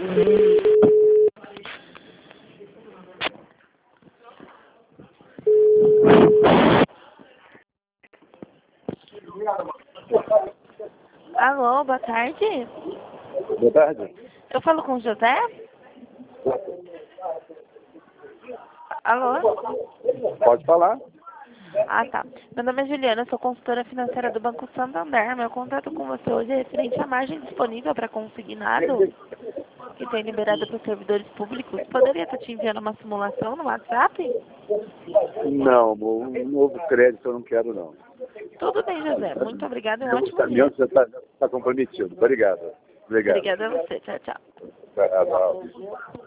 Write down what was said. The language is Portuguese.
Alô, boa tarde. Boa tarde. Eu falo com o José? Alô? Pode falar? Ah, tá. Meu nome é Juliana, sou consultora financeira do Banco Santander. Meu contato com você hoje é referente à margem disponível para consignado que tem liberada para os servidores públicos. Poderia estar te enviando uma simulação no WhatsApp? Não, um novo crédito eu não quero, não. Tudo bem, José. Muito obrigada e um Meu ótimo dia. caminhão já está comprometido. Obrigado. Obrigada a você. Tchau, tchau. Tchau.